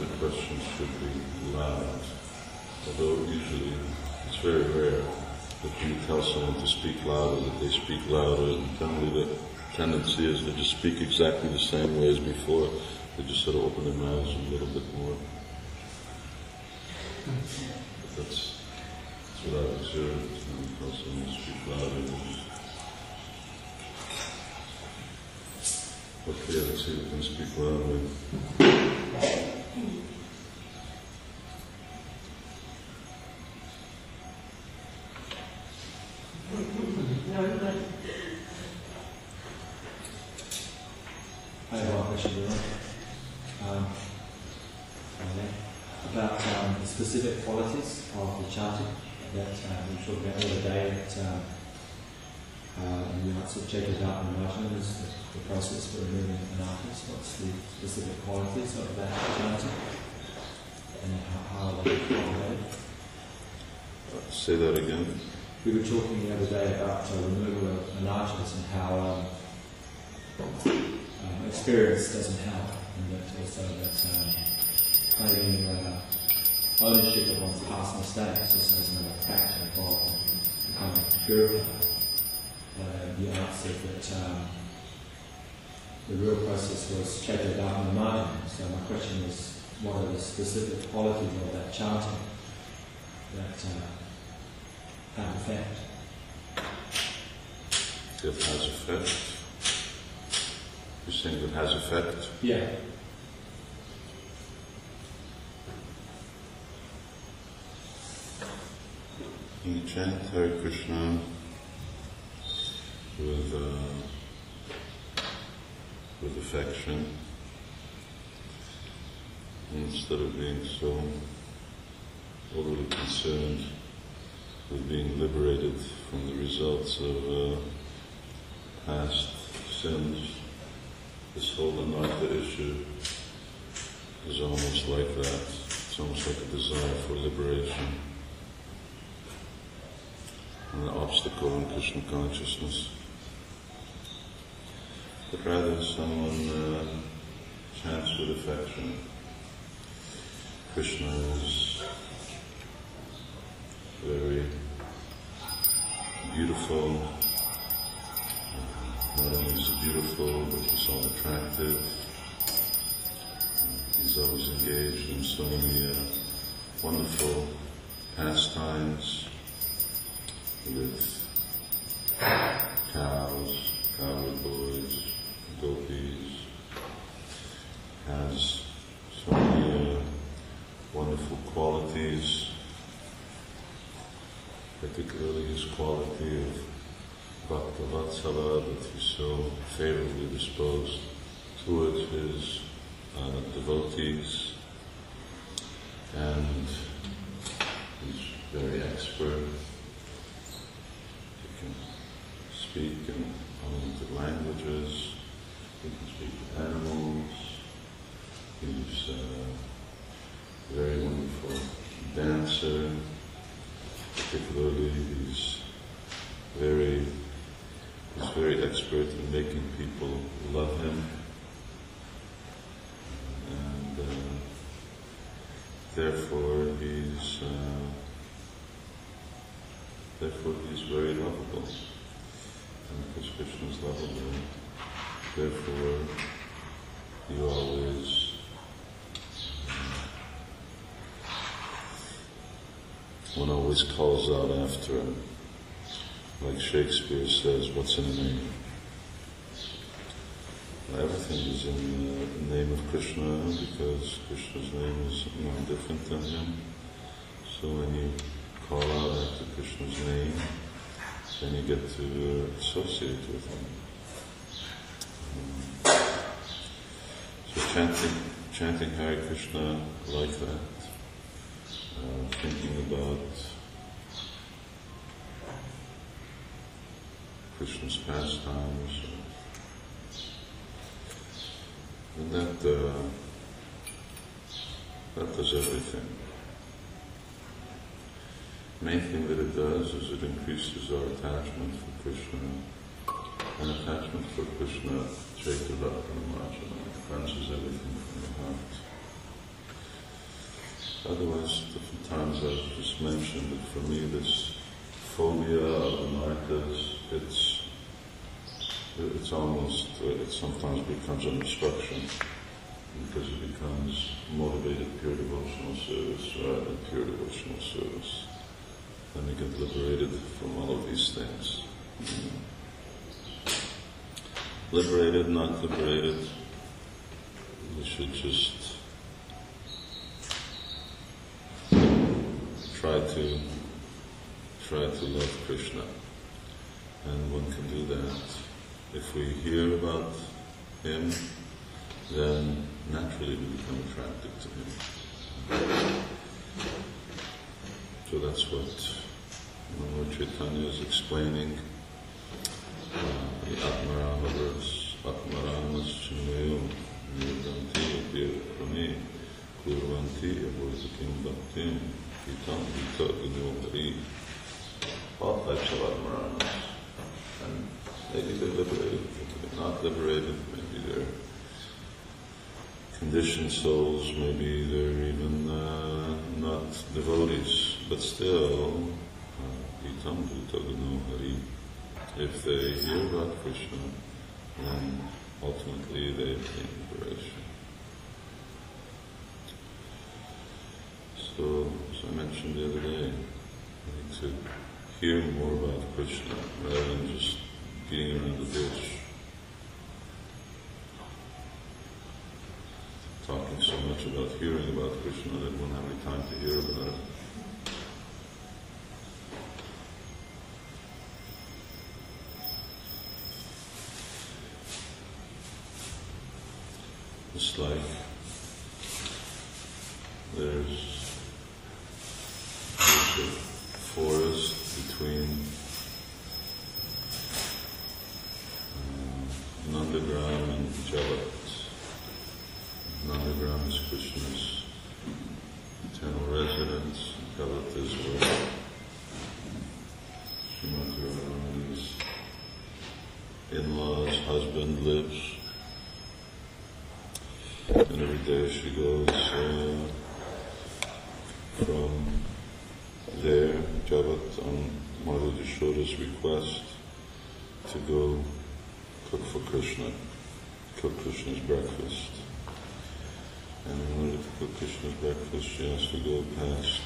the questions should be loud, although usually it's very rare that when you tell someone to speak louder, that they speak louder, and generally the tendency is they just speak exactly the same way as before, they just sort of open their mouths a little bit more. But that's what I've observed. When you tell someone to speak louder, they just... Okay, let's see if we can speak loudly. I have one question, about the specific qualities of the chanting that we talked about the other day and you might sort of check it out in Martin is the process for removing anarthas. What's the specific qualities of that chanting and how are they formulated? Say that again. We were talking the other day about removal of anarthas and how experience doesn't help, and that also that claiming ownership of one's past mistakes also is another factor involved in becoming purified. You answered that the real process was Chaitanya Dharma. So my question is, what are the specific qualities of that chanting that have effect? It has effect. You're saying it has effect? Yeah. You chant Hare Krishna with affection, instead of being so overly concerned with being liberated from the results of past sins. This whole anartha issue is almost like that. It's almost like a desire for liberation, an obstacle in Krishna consciousness. But rather someone chants with affection. Krishna is very beautiful. Not only is he beautiful, but he's all attractive. He's always engaged in so many wonderful pastimes with cows, cowherd boys, gopis. Has so many wonderful qualities, particularly his quality of Bhakta Vatsala, that he's so favorably disposed towards his devotees, and he's very expert. He can speak in unlimited languages, he can speak with animals, he's a very wonderful dancer, particularly he's very expert in making people love him, and therefore he's very lovable, and because Krishna is lovable, therefore he always one always calls out after him. Like Shakespeare says, what's in a name? Everything is in the name of Krishna, because Krishna's name is no different than him. So when you call out after Krishna's name, then you get to associate with him. So chanting Hare Krishna like that, thinking about Krishna's pastimes, and that does everything. The main thing that it does is it increases our attachment for Krishna, and attachment for Krishna, Chaitanya Dharma, cleanses everything from the heart. Otherwise, different times I've just mentioned that for me this phobia of the markas, it's almost, it sometimes becomes an obstruction because it becomes motivated pure devotional service rather than pure devotional service. Then we get liberated from all of these things. Liberated, not liberated, we should just try to love Krishna. And one can do that. If we hear about him, then naturally we become attracted to him. So that's what Lord Chaitanya is explaining. The Atmarama verse, Atmaramas Chinmayam, Nirvanti Apir Prami, Kurvanti Abhurtakim Bhaktim, Kitam Vita Gunyohari. All types of Atmaramas. And maybe they're liberated, maybe they're not liberated, maybe they're conditioned souls, maybe they're even not devotees, but still, Itam Bhuta Gunu Hari. If they hear about Krishna, then ultimately they attain liberation. So, as I mentioned the other day, we need to hear more about Krishna rather than just beating around the bush. Talking so much about hearing about Krishna that we won't have any time to hear about it. It's like there's a forest between Nandagram and Javat. Nandagram is Krishna's eternal residence, Javat is where Srimati Radharani's in-laws' husband lives. And every day she goes from there, Javat, on Mother Yashoda's request, to go cook for Krishna, cook Krishna's breakfast. And in order to cook Krishna's breakfast, she has to go past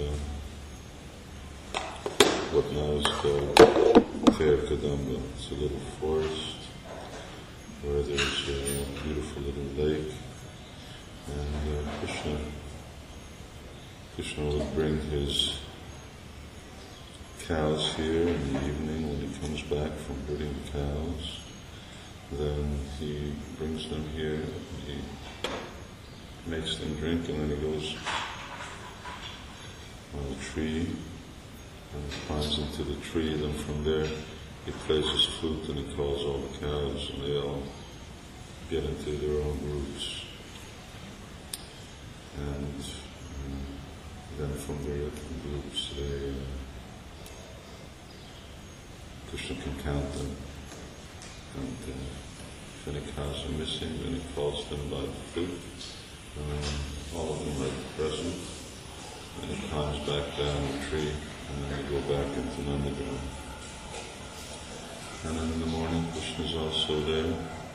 what now is called Fair Kadamba. It's a little forest where there's a beautiful little lake. And Krishna would bring his cows here in the evening when he comes back from herding the cows. Then he brings them here, he makes them drink, and then he goes on a tree and climbs into the tree. Then from there he plays his flute and he calls all the cows, and they all get into their own groups. And then from their groups, Krishna can count them. And if any cows are missing, then he calls them by the flute. All of them are present. And he climbs back down the tree, and then they go back into Nandagram. And then in the morning, Krishna is also there.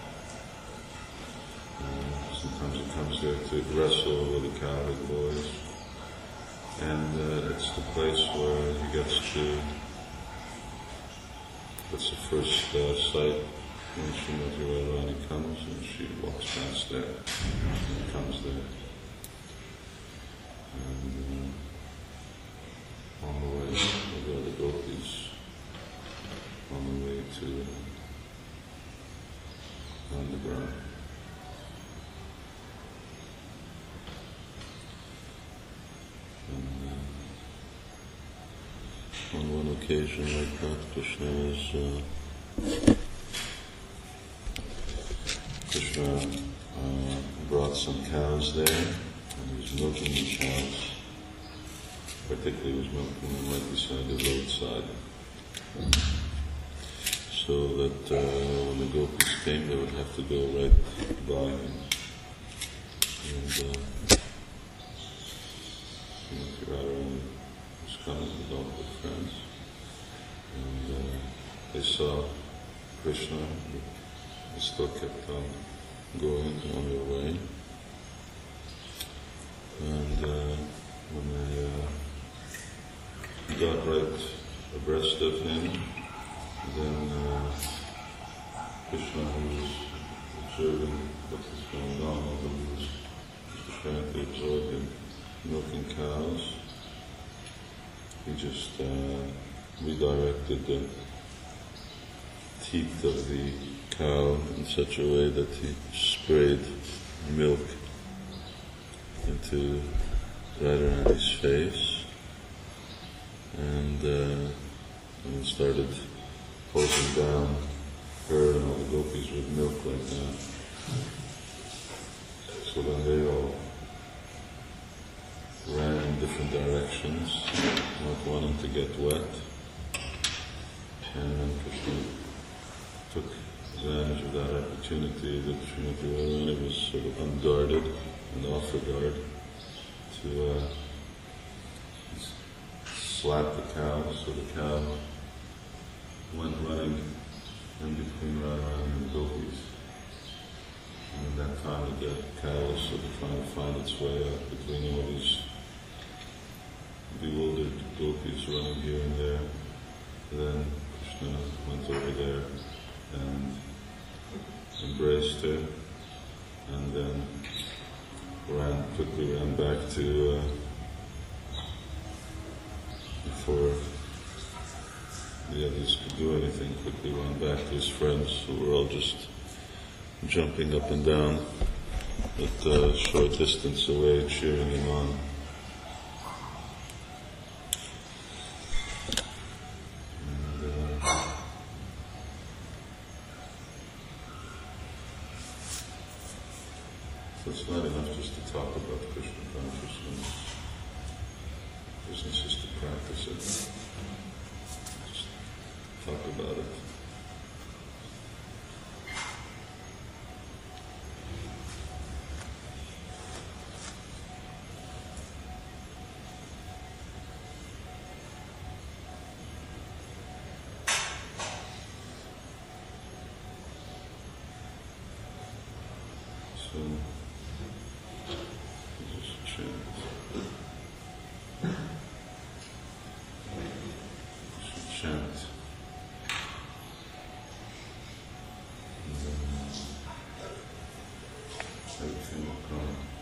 Sometimes he comes there to wrestle with the cowherd boys. And it's the place where he gets to, that's the first sight when Srimati Radharani comes, and she walks past there, and he comes there. And on the way, there are the gopis, on the way to Nandagram. On one occasion like that, Krishna brought some cows there, and he was milking the cows. Particularly, he was milking them right beside the roadside, so that when the gopis came, they would have to go right by him. And not with friends. And they saw Krishna, they still kept on going on their way. And when they got right abreast of him, then Krishna, who was observing what was going on, although he was apparently absorbed in milking cows, he just redirected the teat of the cow in such a way that he sprayed milk into Radharani's face, and started hosing down her and all the gopis with milk like that. So then they all ran in different directions, not wanting to get wet. And then Krishna took advantage of that opportunity that Srimati Radharani was sort of unguarded and off her guard to slap the cow, so the cow went running in between Radharani and the gopis. And at that time the cow was sort of trying to find its way out between all these bewildered gopis running here and there. Then Krishna went over there and embraced her, and then quickly ran back to, before the others could do anything, quickly ran back to his friends who were all just jumping up and down at a short distance away, cheering him on. So it's not enough just to talk about Krishna consciousness. Business is to practice it. Just talk about it. So, just chant. Just chant. And then everything will come.